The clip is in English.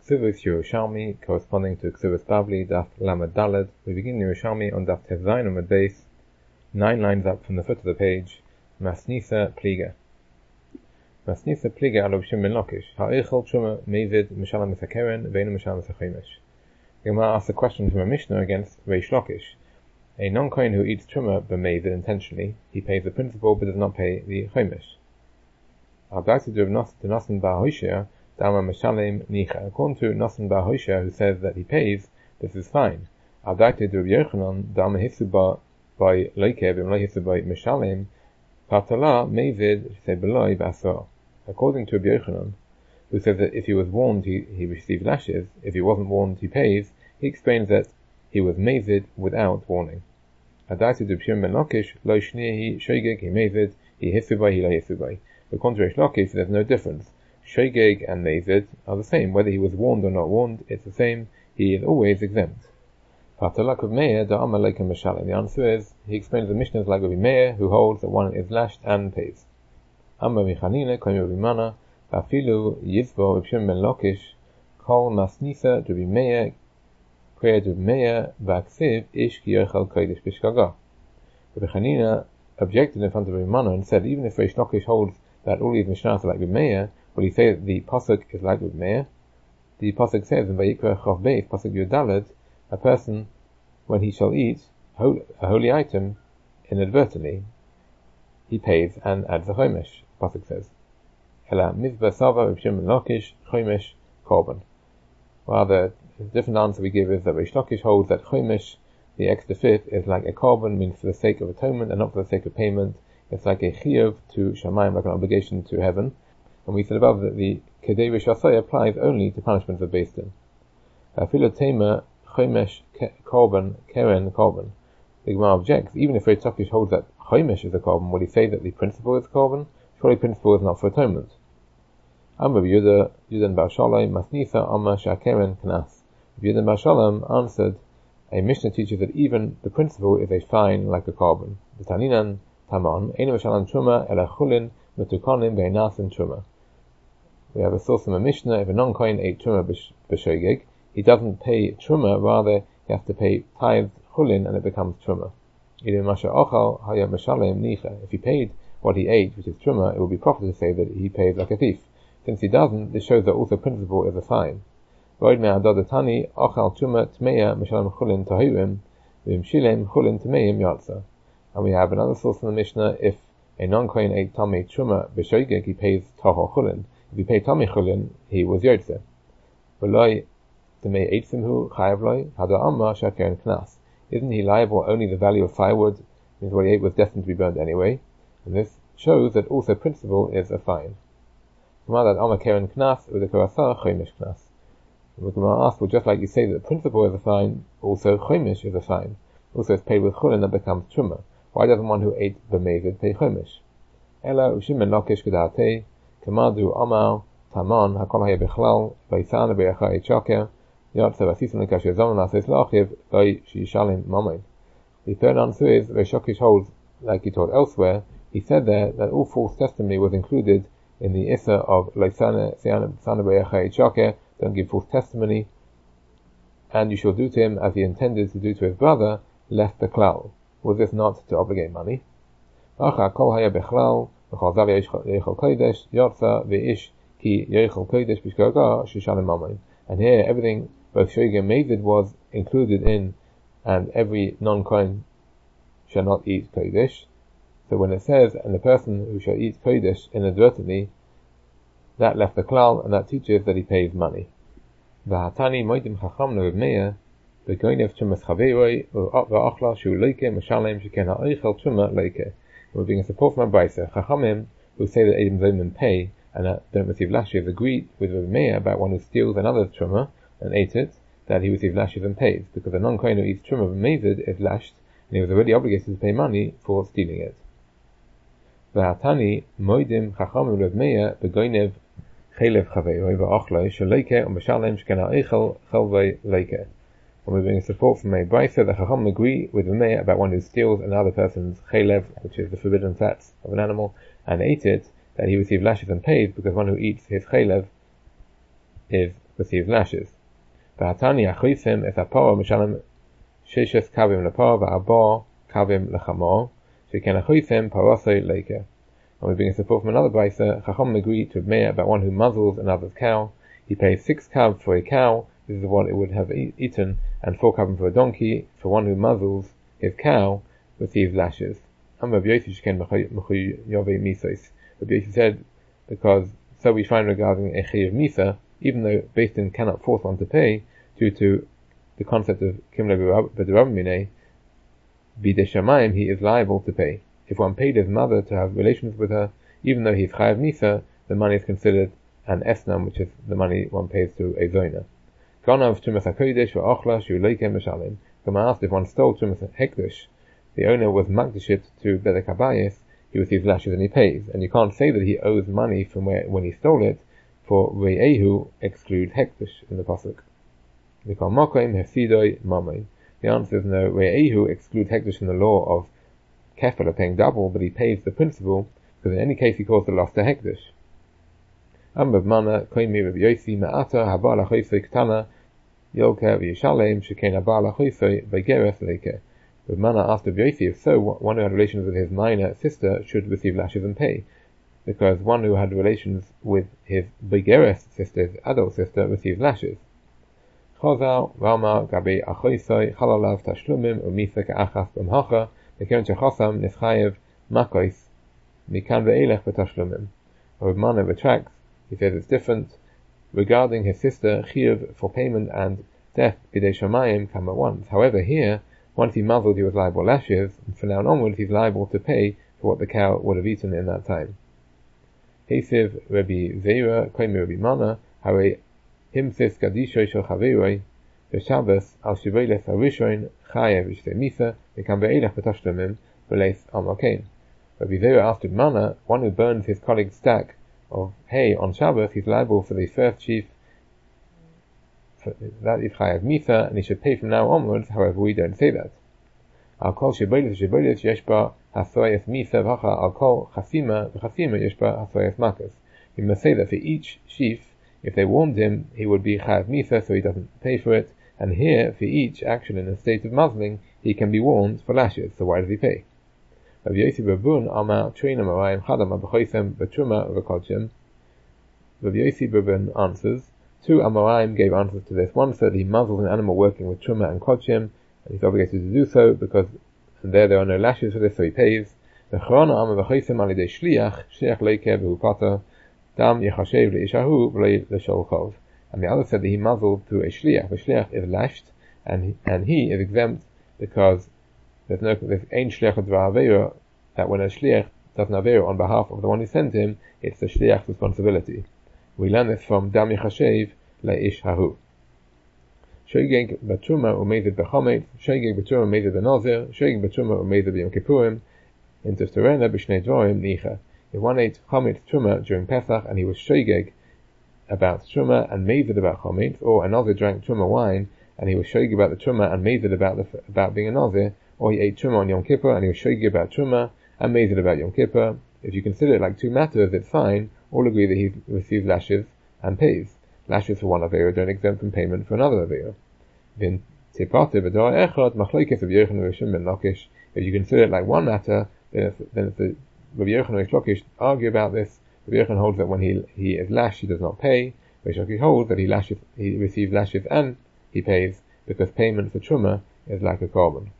Ksuvos Yerushalmi, corresponding to Ksuvos Bavli, Daf Lamed Daled. We begin Yerushalmi on Daf Tez Zayin Amud Beis, 9 lines up from the foot of the page. Masnisa Pliga. Masnisa Pliga alo b'shem ben Lakish. Ha'eichel Truma Mevid Mishalam Misakeren Veinu Mishalam Misachimesh. The Gemara asks a question from a Mishnah against Reish Lakish. A non-kohen who eats Truma b'Mevid intentionally, he pays the principal but does not pay the Chomesh. According to Nosson Bar Hoshea, According to Nosson Bar Hoshea, who says that he pays, this is fine. According to Rabbi Yochanan, who says that if he was warned, he received lashes. If he wasn't warned, he pays. He explains that he was mavid without warning. According to Shimon ben Lakish, lo shnihi shoygeg he mavid, he hisubai, he lo hisubai. But contrary to Lakish, there's no difference. Shoygeg and mavid are the same. Whether he was warned or not warned, it's the same. He is always exempt. The answer is, he explains the Mishnah is like Rabbi Meir, who holds that one is lashed and pays. Amar Michanina, Koim Rabbi Mana, Afilu Yizbo Rabbi Shimon ben Lakish, Kol Masnisa Rabbi Meir, Kreid Rabbi Meir, Vaksiv Ish Ki Yochel Kodesh Bishkaga. Rabbi Chanina objected in front of Rabbi Mana and said, even if Reish Lakish holds that all these Mishnahs are like Rabbi Meir, will he say that the pasuk is like Rabbi Meir? The pasuk says in Vayikra Chav Beis, pasuk Yudalad, a person, when he shall eat a holy item inadvertently, he pays and adds a chomesh. Pasuk says, Ela mizbah sava Rabbi Shimon ben Lakish chomesh korban. Well, the different answer we give is that Reish Lakish holds that chomesh, the extra fifth, is like a korban, means for the sake of atonement and not for the sake of payment. It's like a chiyuv to shamayim, like an obligation to heaven. And we said above that the kedei rishasai applies only to punishments of Beis Din. Afilu tema chomesh korban keren korban. The Gemara objects, even if Reish Lakish holds that chomesh is a korban, will he say that the principle is korban? Surely principle is not for atonement. Amar Yudan Bar Shalom Masnisa Amar Shakeren Knas. Yudan Bar Shalom answered, a Mishnah teaches that even the principle is a fine like a korban. The Taninan Taman Einu Mishalam Truma Ela Chulin Metukonim Beinasim Truma. We have a source from a Mishnah. If a non-kohen ate Truma b'shogeg, he doesn't pay Truma, rather he has to pay tithes Chulin and it becomes Truma. If he paid what he ate, which is Truma, it would be proper to say that he pays like a thief. Since he doesn't, this shows that also principle is a fine. And we have another source from the Mishnah. If a non-kohen ate Tamei Truma b'shogeg, he pays Toho Chulin. If he paid Tamei Chulin, he was Yotze. Isn't he liable only the value of firewood? Means what he ate was destined to be burned anyway. And this shows that also principle is a fine. The Gemara asks, well, just like you say that the principle is a fine, also chomesh is a fine. Also it's paid with chulin that becomes truma. Why doesn't one who ate b'mevid pay chomesh? Ela ushim ben lakish kedate, kamadu amar, taman, hakol haya bechlal, vaysan be'acha etchaker, yatsa v'asisim l'kasher zaman l'asais l'achiv, v'y shishalim mamayin. The third answer is, Reish Lakish holds, like he taught elsewhere, he said there that all false testimony was included in the issa of don't give false testimony, and you shall do to him as he intended to do to his brother, left the klal. Was this not to obligate money? And here everything both shogeg and mavid was included in, and every non-kohen shall not eat kodesh. So when it says, and the person who shall eat kodesh inadvertently, that left the klal, and that teaches that he pays money. V'hatani moedim chacham Rav Meir, v'goynev trumas chaveroi, v'achla shu leike m'shalem sheken ha'oichel truma leike. We're being a support from a brisa. Chachamim, who say that Edom Zayman pay, and that don't receive lashes, agreed with Rav Meir about one who steals another's truma, and ate it, that he receives lashes and pays, because a non-kohen who eats truma b'mevid is lashed, and he was already obligated to pay money for stealing it. V'hatani moedim chachamim Rav Meir, v'goynev chelev chaveroi v'achla shu leike u'm'shalem sheken ha'oichel chelvei leike. And we're being support from a brisa that chacham agree with the Meir about one who steals another person's chelev, which is the forbidden fats of an animal, and ate it, that he receives lashes and pays, because one who eats his chelev is receives lashes. V'hatani achoisim es hapor mishalem sheshes kavim lepor v'abor kavim lechamor sheken achoisim parosoi leike. And we bring a support from another brisa. Chacham agree to admit about one who muzzles another's cow. He pays 6 kav for a cow. This is what it would have eaten, and 4 kavim for a donkey. For one who muzzles his cow, receives lashes. And Rabbi Yossi sheken mechuyove misos. Rabbi Yossi said, because so we find regarding a chayav misa, even though Beis Din cannot force one to pay, due to the concept of kimle b'derabimine, b'dei shamayim, he is liable to pay. If one paid his mother to have relations with her, even though he is chayav misa, the money is considered an esnam, which is the money one pays to a zoina. Ganav trumas hakodesh v'ochla shu leikem mishalim. Gama asked if one stole trumas hekdesh, the owner was makdashit to bedek habayis, he receives lashes and he pays. And you can't say that he owes money from when he stole it, for re'ehu exclude hekdesh in the pasuk. The answer is no. Re'ehu exclude hekdesh in the law of kefala, paying double, but he pays the principal, because in any case he caused the loss to hekdesh. Amrav mana koimi Rabbi Yossi ma'ata haba lachoisei ktana yolka v'yishalem sheken haba lachoisei v'geres leike. Rav Mana asked Rabbi Yossi, if so, one who had relations with his minor sister should receive lashes and pay, because one who had relations with his begeres sister, his adult sister, receives lashes. Chazal Rama gabe achoisei chalalav tashlumim umisa ka'achas b'mhacha Rav Mana retracts. He says it's different regarding his sister chiyuv for payment and death b'dei shamayim come at once. However, here, once he muzzled, he was liable lashes, and from now onwards he's liable to pay for what the cow would have eaten in that time. Hesiv Rabbi Zeira koimi Rabbi Mana hare himsis gadishoy shel chaveroi v'Shabbos al shivoles harishon chayev v'shtei misa v'kam ve'elach v'tashlemim v'leis al malkein. Rabbi Zeira asked Rabbi Mana, one who burns his colleague's stack of hay on Shabbos, he's liable for the first sheaf. That is chayav misa, and he should pay from now onwards. However, we don't say that. Al kol shivoles yeshba hasoyes misa v'hacha al kol chasima yeshba hasoyes makas. We must say that for each sheaf, if they warned him, he would be chayav misa, so he doesn't pay for it. And here, for each action in a state of muzzling, he can be warned for lashes, so why does he pay? Rabbi Yossi Barbun Amar Treina Marayim Chadam Abachoisem Batruma Vakolchem. Rabbi Yossi Barbun answers, 2 Amoraim gave answers to this. One said he muzzled an animal working with truma and kodshim, and he's obligated to do so because there are no lashes for this, so he pays. The Chorana Amar Vachoisem Alidei Shliach Leike V'Upata Dam Yechashev Leishahu V'Lei L'Sholchov. And the other said that he muzzled to a shliach. The shliach is lashed, and he is exempt because there's ain't shliach d'var aveira, that when a shliach does an aveira on behalf of the one who sent him, it's the shliach's responsibility. We learn this from Dam Yechashev Leish Hahu. Shogeg Batruma Umezid Bechomet, Shogeg Batruma Umezid Benozir, Shogeg Batruma Umezid B'Yom Kippurim, into Terena B'Shnei Dvorim Nicha. If one ate chomet truma during Pesach and he was shogeg about truma and mazid about chomet, or another drank truma wine and he was shogeg about the truma and mazid about being a nazir, or he ate truma on Yom Kippur and he was shogeg about truma and mazid about Yom Kippur, if you consider it like 2 matters, it's fine. All agree that he receives lashes and pays. Lashes for one avera don't exempt from payment for another avera. If you consider it like 1 matter, then it's the Rabbi Yochanan and Reish Lakish argue about this. Rabbi Yochanan holds that when he is lashed, he does not pay. Reish Lakish holds that he receives lashes and he pays, because payment for truma is like a korban.